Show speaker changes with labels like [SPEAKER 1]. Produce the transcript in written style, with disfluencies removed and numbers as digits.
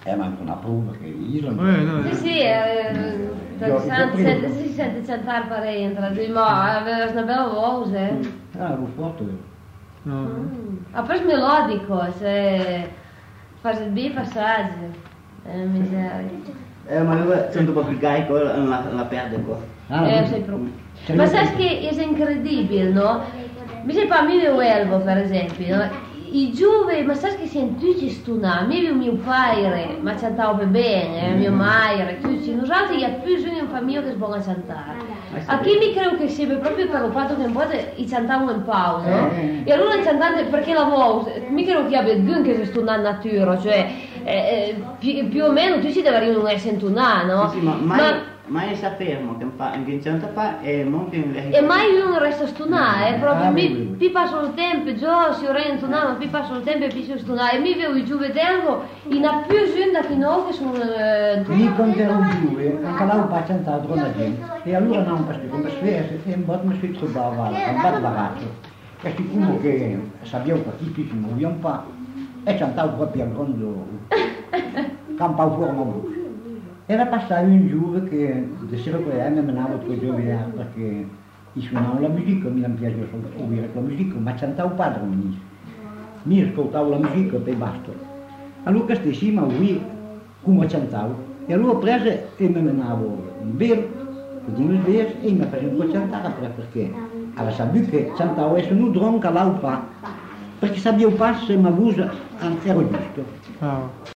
[SPEAKER 1] Ma anche una prova che io
[SPEAKER 2] no.
[SPEAKER 3] Sì, si sente cantare per entrare, ma aveva una bella voce.
[SPEAKER 1] lo fatto.
[SPEAKER 2] No.
[SPEAKER 3] Apoi melodico, se faz bem passaggi. Miseria.
[SPEAKER 4] Ma io sono un po' più carico, la perde qua.
[SPEAKER 3] Ma sai che è incredibile, no? Mi sembra a me o Elvo, per esempio, no? I giovani, ma sai che siamo tutti stunati, io e mio padre, ma cantavo bene, mia madre, tutti, noi abbiamo più bisogno di un famiglia che sbona a cantare. A chi mi credo che sia proprio per il fatto che un po' i cantavamo in pausa, no? E allora cantante, perché la voce, mi credo che abbia più che si stuna in natura, cioè più o meno tutti devono essere stunati, no?
[SPEAKER 4] Sì, ma io sapevo che canta fa e molto in
[SPEAKER 3] e mai uno resta stunato, proprio mi passa il tempo, già si ora stunato, ma mi passa il tempo e mi si stunato, e mi vedo i giovani in a più gente che noi che sono...
[SPEAKER 1] Mi quando ero giù, anche là un po' cantato con la gente, e allora non perché come sfere, e un po' mi si trovava un po' barato, e siccome che sappiamo che tutti si muovono un po', e cantavo proprio quando campavo fuori la voce. Era passato un giorno che di sera poi mi menavo tre giorni perché io suonavo la musica, mi piaceva sentire la musica, ma cantavo padre mi ascoltavo la musica e poi basta. Allora stessi ma qui come cantavo, e allora preso e mi menavo in vero, così e mi facevo cantare perché alla sapevo che cantavo e sono dronca là perché sapevo pas se ma voce era giusto.